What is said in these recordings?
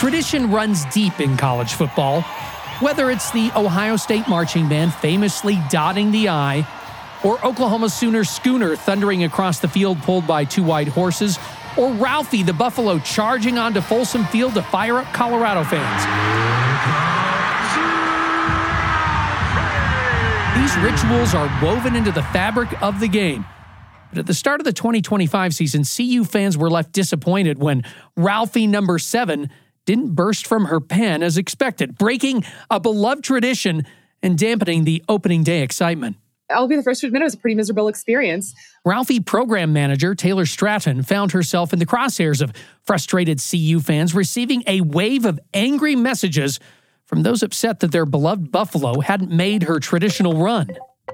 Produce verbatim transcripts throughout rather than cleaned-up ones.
Tradition runs deep in college football. Whether it's the Ohio State marching band famously dotting the I, or Oklahoma Sooners schooner thundering across the field pulled by two white horses, or Ralphie the buffalo charging onto Folsom Field to fire up Colorado fans. These rituals are woven into the fabric of the game. But at the start of the twenty twenty-five season, C U fans were left disappointed when Ralphie number seven didn't burst from her pen as expected, breaking a beloved tradition and dampening the opening day excitement. I'll be the first to admit it was a pretty miserable experience. Ralphie program manager Taylor Stratton found herself in the crosshairs of frustrated C U fans receiving a wave of angry messages from those upset that their beloved Buffalo hadn't made her traditional run.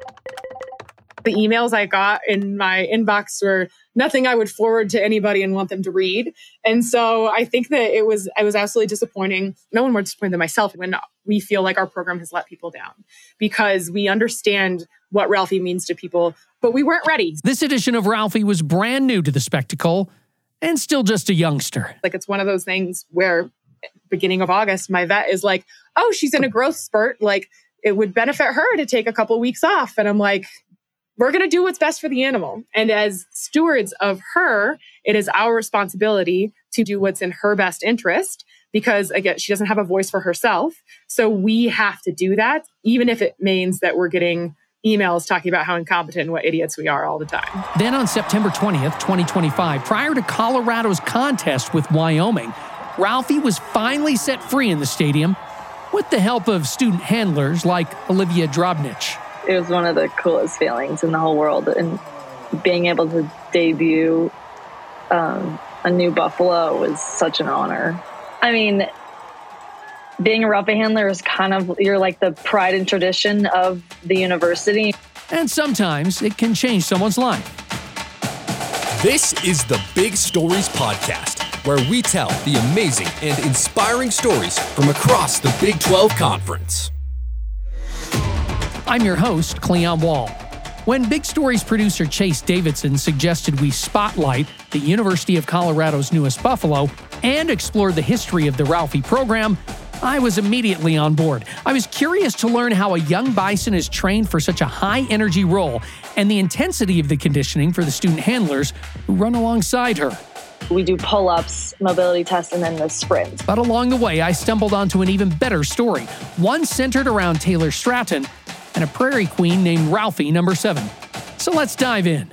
The emails I got in my inbox were nothing I would forward to anybody and want them to read. And so I think that it was, I was absolutely disappointing. No one more disappointed than myself when we feel like our program has let people down because we understand what Ralphie means to people, but we weren't ready. This edition of Ralphie was brand new to the spectacle and still just a youngster. Like it's one of those things where beginning of August, my vet is like, oh, she's in a growth spurt. Like it would benefit her to take a couple of weeks off. And I'm like, we're going to do what's best for the animal. And as stewards of her, it is our responsibility to do what's in her best interest because, again, she doesn't have a voice for herself. So we have to do that, even if it means that we're getting emails talking about how incompetent and what idiots we are all the time. Then on September twentieth, twenty twenty-five, prior to Colorado's contest with Wyoming, Ralphie was finally set free in the stadium with the help of student handlers like Olivia Drobnich. It was one of the coolest feelings in the whole world. And being able to debut um, a new Buffalo was such an honor. I mean, being a Ralphie handler is kind of, you're like the pride and tradition of the university. And sometimes it can change someone's life. This is the Big Stories Podcast, where we tell the amazing and inspiring stories from across the Big twelve Conference. I'm your host, Cleon Wall. When Big Stories producer Chase Davidson suggested we spotlight the University of Colorado's newest Buffalo and explore the history of the Ralphie program, I was immediately on board. I was curious to learn how a young Bison is trained for such a high-energy role and the intensity of the conditioning for the student handlers who run alongside her. We do pull-ups, mobility tests, and then the sprints. But along the way, I stumbled onto an even better story, one centered around Taylor Stratton and a prairie queen named Ralphie number seven. So let's dive in.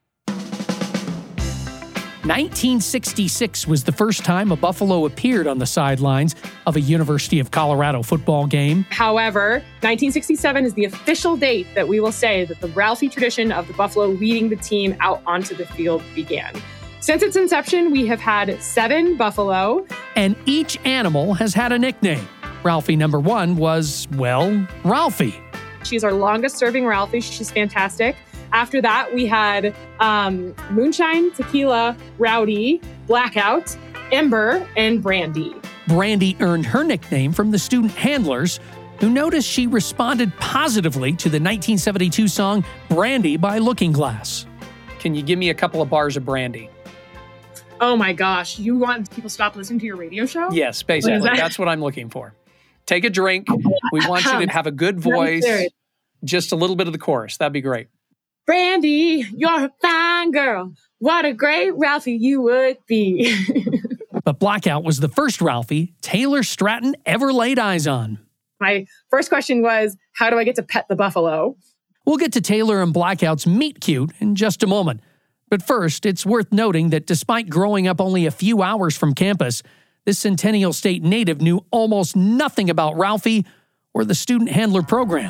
nineteen sixty-six was the first time a Buffalo appeared on the sidelines of a University of Colorado football game. However, nineteen sixty-seven is the official date that we will say that the Ralphie tradition of the Buffalo leading the team out onto the field began. Since its inception, we have had seven Buffalo. And each animal has had a nickname. Ralphie number one was, well, Ralphie. She's our longest serving Ralphie. She's fantastic. After that, we had um, Moonshine, Tequila, Rowdy, Blackout, Ember, and Brandy. Brandy earned her nickname from the student handlers who noticed she responded positively to the nineteen seventy-two song Brandy by Looking Glass. Can you give me a couple of bars of Brandy? Oh my gosh. You want people to stop listening to your radio show? Yes, basically. That? That's what I'm looking for. Take a drink. We want you to have a good voice. Just a little bit of the chorus. That'd be great. Brandy, you're a fine girl. What a great Ralphie you would be. But Blackout was the first Ralphie Taylor Stratton ever laid eyes on. My first question was, how do I get to pet the buffalo? We'll get to Taylor and Blackout's meet cute in just a moment. But first, it's worth noting that despite growing up only a few hours from campus, this Centennial State native knew almost nothing about Ralphie or the student handler program.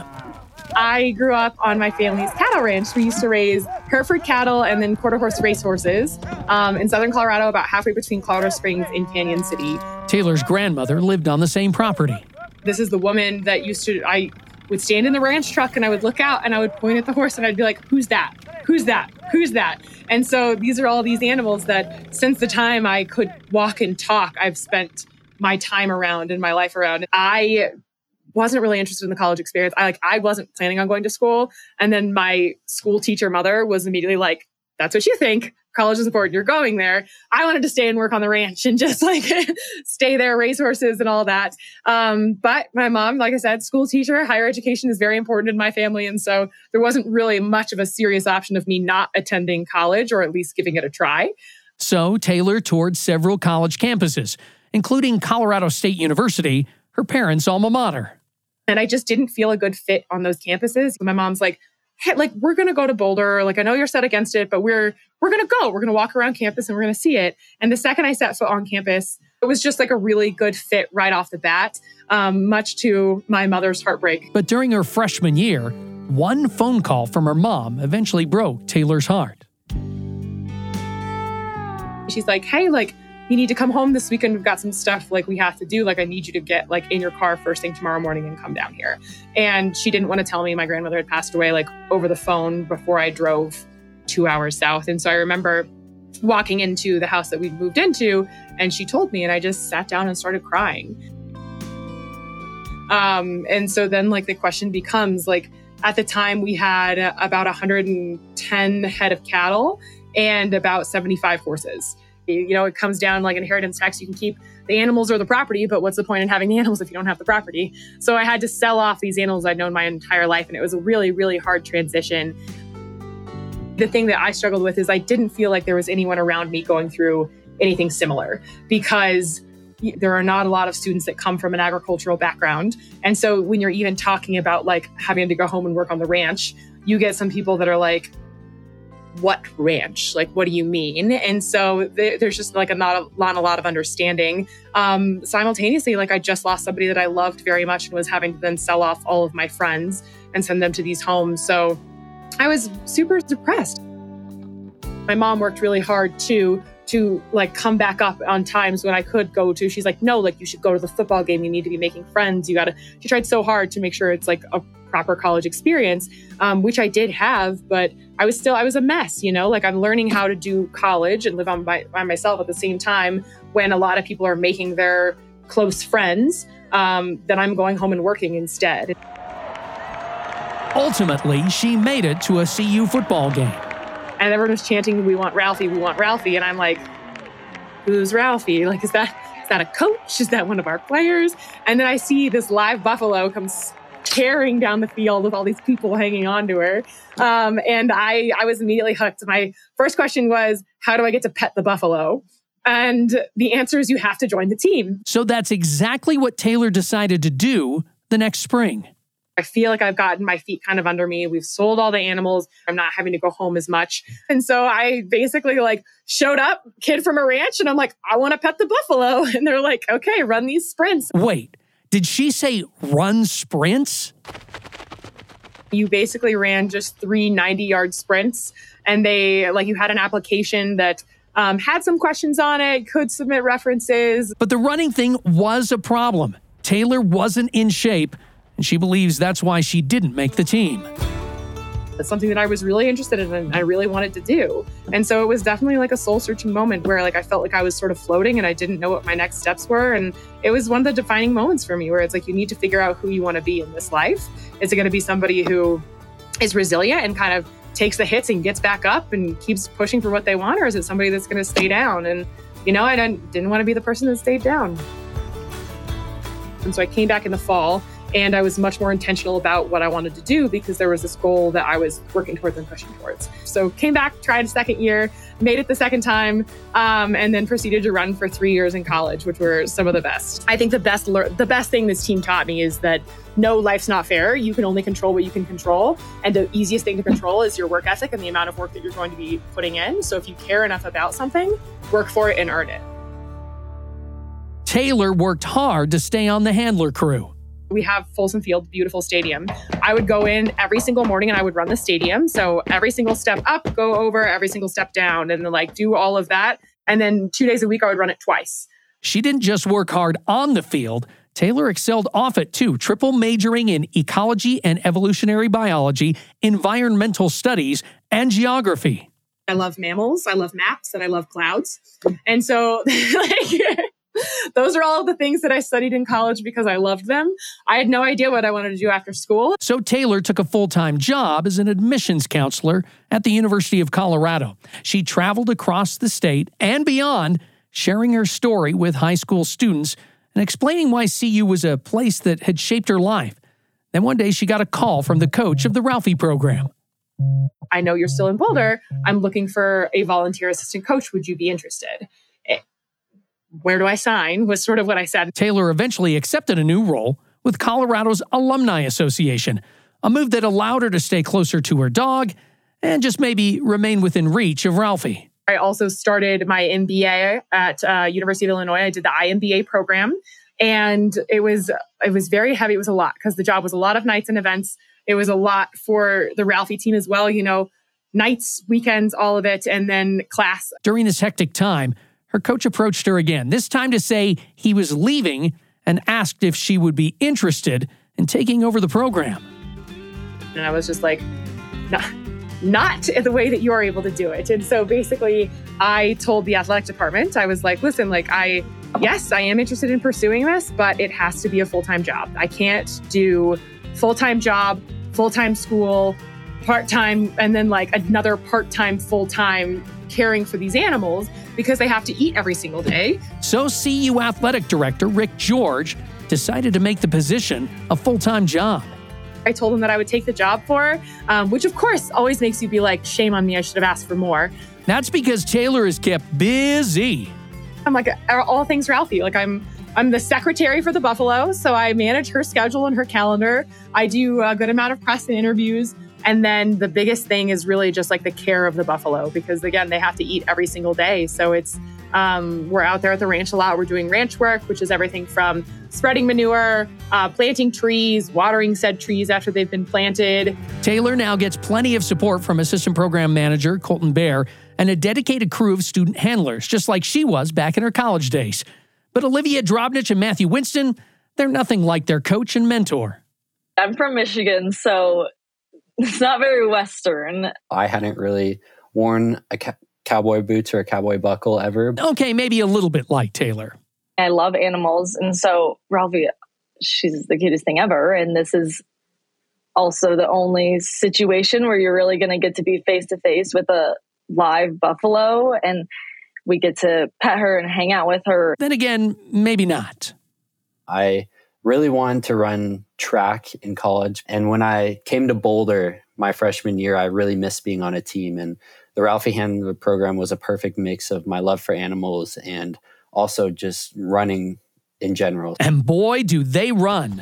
I grew up on my family's cattle ranch. We used to raise Hereford cattle and then quarter horse racehorses um, in southern Colorado, about halfway between Colorado Springs and Canyon City. Taylor's grandmother lived on the same property. This is the woman that used to, I would stand in the ranch truck and I would look out and I would point at the horse and I'd be like, who's that? Who's that? Who's that? And so these are all these animals that since the time I could walk and talk, I've spent my time around and my life around. I wasn't really interested in the college experience. I like I wasn't planning on going to school. And then my school teacher mother was immediately like, that's what you think. college is important. You're going there. I wanted to stay and work on the ranch and just like stay there, raise horses and all that. Um, but my mom, like I said, school teacher, higher education is very important in my family. And so there wasn't really much of a serious option of me not attending college or at least giving it a try. So Taylor toured several college campuses, including Colorado State University, her parents' alma mater. And I just didn't feel a good fit on those campuses. My mom's like, hey, like, we're going to go to Boulder. Like, I know you're set against it, but we're, we're going to go. We're going to walk around campus and we're going to see it. And the second I set foot on campus, it was just like a really good fit right off the bat, um, much to my mother's heartbreak. But during her freshman year, one phone call from her mom eventually broke Taylor's heart. She's like, hey, like, you need to come home this weekend. We've got some stuff like we have to do. Like, I need you to get like in your car first thing tomorrow morning and come down here. And she didn't want to tell me my grandmother had passed away like over the phone before I drove two hours south. And so I remember walking into the house that we'd moved into and she told me and I just sat down and started crying. Um, and so then like the question becomes like, at the time we had about one hundred ten head of cattle and about seventy-five horses. You know, it comes down like inheritance tax. You can keep the animals or the property, but what's the point in having the animals if you don't have the property? So I had to sell off these animals I'd known my entire life. And it was a really, really hard transition. The thing that I struggled with is I didn't feel like there was anyone around me going through anything similar because there are not a lot of students that come from an agricultural background. And so when you're even talking about like having to go home and work on the ranch, you get some people that are like, what ranch? Like, what do you mean? And so th- there's just like a not a, not a lot of understanding. Um, simultaneously, like I just lost somebody that I loved very much and was having to then sell off all of my friends and send them to these homes. So I was super depressed. My mom worked really hard too, to like come back up on times when I could go to. She's like, no, like you should go to the football game. You need to be making friends. You gotta, she tried so hard to make sure it's like a proper college experience, um, which I did have, but I was still, I was a mess, you know, like I'm learning how to do college and live on by, by myself at the same time when a lot of people are making their close friends, um, that I'm going home and working instead. Ultimately, she made it to a C U football game. And everyone was chanting, we want Ralphie, we want Ralphie. And I'm like, who's Ralphie? Like, is that, is that a coach? Is that one of our players? And then I see this live buffalo come tearing down the field with all these people hanging on to her. Um, and I, I was immediately hooked. My first question was, how do I get to pet the buffalo? And the answer is you have to join the team. So that's exactly what Taylor decided to do the next spring. I feel like I've gotten my feet kind of under me. We've sold all the animals. I'm not having to go home as much. And so I basically like showed up, kid from a ranch, and I'm like, I want to pet the buffalo. And they're like, okay, run these sprints. Wait, did she say run sprints? You basically ran just three ninety-yard sprints. And they, like, you had an application that um, had some questions on it, could submit references. But the running thing was a problem. Taylor wasn't in shape, and she believes that's why she didn't make the team. It's something that I was really interested in and I really wanted to do. And so it was definitely like a soul-searching moment where like I felt like I was sort of floating and I didn't know what my next steps were. And it was one of the defining moments for me where it's like you need to figure out who you want to be in this life. Is it going to be somebody who is resilient and kind of takes the hits and gets back up and keeps pushing for what they want? Or is it somebody that's going to stay down? And, you know, I didn't, didn't want to be the person that stayed down. And so I came back in the fall and I was much more intentional about what I wanted to do because there was this goal that I was working towards and pushing towards. So came back, tried a second year, made it the second time, um, and then proceeded to run for three years in college, which were some of the best. I think the best le- the best thing this team taught me is that no, life's not fair. You can only control what you can control. And the easiest thing to control is your work ethic and the amount of work that you're going to be putting in. So if you care enough about something, work for it and earn it. Taylor worked hard to stay on the handler crew. We have Folsom Field, beautiful stadium. I would go in every single morning and I would run the stadium. So every single step up, go over, every single step down, and then like do all of that. And then two days a week, I would run it twice. She didn't just work hard on the field. Taylor excelled off it too, triple majoring in ecology and evolutionary biology, environmental studies, and geography. I love mammals, I love maps, and I love clouds. And so like Those are all of the things that I studied in college because I loved them. I had no idea what I wanted to do after school. So Taylor took a full-time job as an admissions counselor at the University of Colorado. She traveled across the state and beyond, sharing her story with high school students and explaining why C U was a place that had shaped her life. Then one day she got a call from the coach of the Ralphie program. I know you're still in Boulder. I'm looking for a volunteer assistant coach. Would you be interested? Where do I sign? Was sort of what I said. Taylor eventually accepted a new role with Colorado's Alumni Association, a move that allowed her to stay closer to her dog and just maybe remain within reach of Ralphie. I also started my M B A at uh, University of Illinois. I did the I M B A program, and it was it was very heavy. It was a lot because the job was a lot of nights and events. It was a lot for the Ralphie team as well, you know, nights, weekends, all of it, and then class. During this hectic time, her coach approached her again, this time to say he was leaving and asked if she would be interested in taking over the program. And I was just like, nah, not the way that you're able to do it. And so basically, I told the athletic department, I was like, listen, like I, yes, I am interested in pursuing this, but it has to be a full-time job. I can't do full-time job, full-time school, part-time, and then like another part-time, full-time caring for these animals because they have to eat every single day. So C U athletic director Rick George decided to make the position a full-time job. I told him that I would take the job for her, um, which of course always makes you be like, shame on me, I should have asked for more. That's because Taylor is kept busy. I'm like all things Ralphie. Like I'm I'm the secretary for the Buffalo, so I manage her schedule and her calendar. I do a good amount of press and interviews. And then the biggest thing is really just like the care of the buffalo, because again, they have to eat every single day. So it's, um, we're out there at the ranch a lot. We're doing ranch work, which is everything from spreading manure, uh, planting trees, watering said trees after they've been planted. Taylor now gets plenty of support from assistant program manager Colton Bear and a dedicated crew of student handlers, just like she was back in her college days. But Olivia Drobnich and Matthew Winston, they're nothing like their coach and mentor. I'm from Michigan, so it's not very Western. I hadn't really worn a ca- cowboy boots or a cowboy buckle ever. Okay, maybe a little bit like Taylor. I love animals. And so Ralphie, she's the cutest thing ever. And this is also the only situation where you're really going to get to be face to face with a live buffalo. And we get to pet her and hang out with her. Then again, maybe not. I really wanted to run track in college. And when I came to Boulder my freshman year, I really missed being on a team. And the Ralphie Handler program was a perfect mix of my love for animals and also just running in general. And boy, do they run.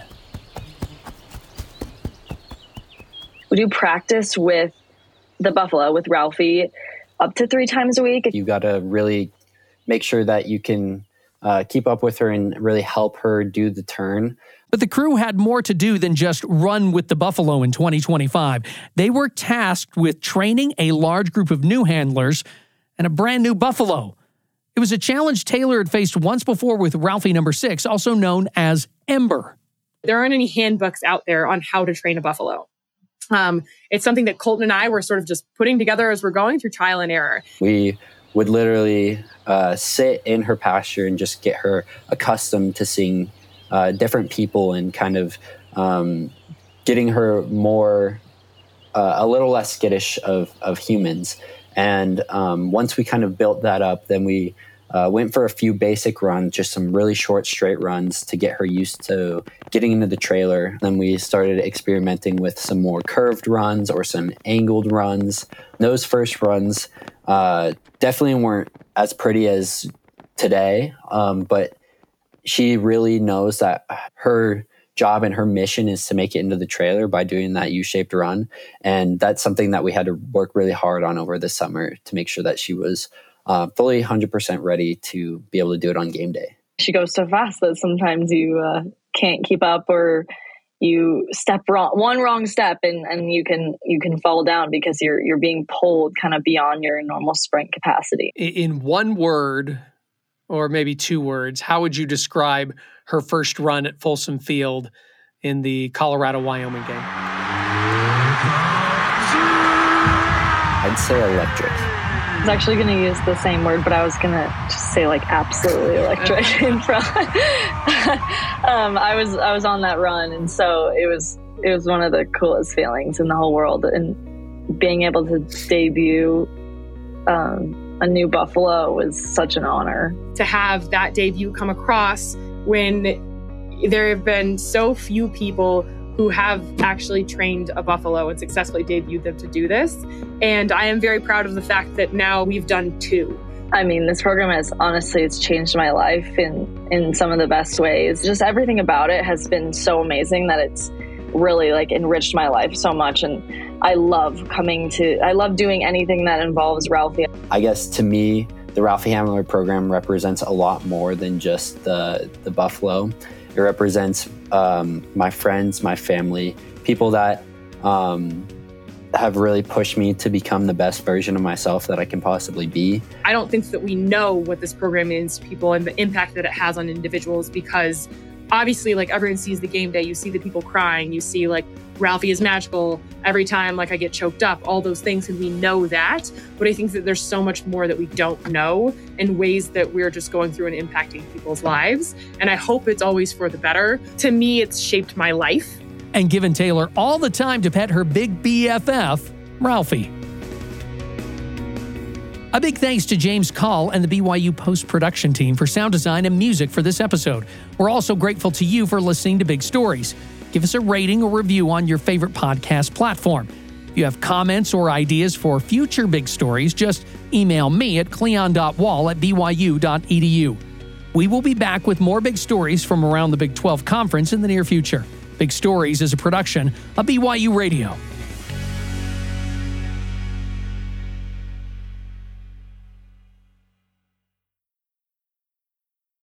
We do practice with the buffalo, with Ralphie, up to three times a week. You got to really make sure that you can uh, keep up with her and really help her do the turn. But the crew had more to do than just run with the buffalo in twenty twenty-five. They were tasked with training a large group of new handlers and a brand new buffalo. It was a challenge Taylor had faced once before with Ralphie number six, also known as Ember. There aren't any handbooks out there on how to train a buffalo. Um, it's something that Colton and I were sort of just putting together as we're going through trial and error. We would literally uh, sit in her pasture and just get her accustomed to seeing uh, different people and kind of um, getting her more, uh, a little less skittish of, of humans. And um, once we kind of built that up, then we uh, went for a few basic runs, just some really short straight runs to get her used to getting into the trailer. Then we started experimenting with some more curved runs or some angled runs. Those first runs uh, definitely weren't as pretty as today, um, but she really knows that her job and her mission is to make it into the trailer by doing that U-shaped run. And that's something that we had to work really hard on over the summer to make sure that she was uh, fully one hundred percent ready to be able to do it on game day. She goes so fast that sometimes you uh, can't keep up, or you step wrong, one wrong step and, and you can you can fall down because you're you're being pulled kind of beyond your normal sprint capacity. In one word, or maybe two words, how would you describe her first run at Folsom Field in the Colorado-Wyoming game? I'd say electric. I was actually going to use the same word, but I was going to just say like absolutely electric in front. um, I was I was on that run, and so it was it was one of the coolest feelings in the whole world, and being able to debut um, a new buffalo was such an honor. To have that debut come across when there have been so few people who have actually trained a buffalo and successfully debuted them to do this. And I am very proud of the fact that now we've done two. I mean, this program has honestly, it's changed my life in, in some of the best ways. Just everything about it has been so amazing that it's really like enriched my life so much. And I love coming to, I love doing anything that involves Ralphie. I guess to me, the Ralphie Hamler program represents a lot more than just the, the buffalo. It represents um, my friends, my family, people that um, have really pushed me to become the best version of myself that I can possibly be. I don't think that we know what this program means to people and the impact that it has on individuals, because obviously, like, everyone sees the game day, you see the people crying, you see like Ralphie is magical every time like I get choked up, all those things, and we know that. But I think that there's so much more that we don't know in ways that we're just going through and impacting people's lives. And I hope it's always for the better. To me, it's shaped my life. And given Taylor all the time to pet her big B F F, Ralphie. A big thanks to James Call and the B Y U post-production team for sound design and music for this episode. We're also grateful to you for listening to Big Stories. Give us a rating or review on your favorite podcast platform. If you have comments or ideas for future Big Stories, just email me at cleon dot wall at b y u dot e d u. We will be back with more Big Stories from around the Big twelve Conference in the near future. Big Stories is a production of B Y U Radio.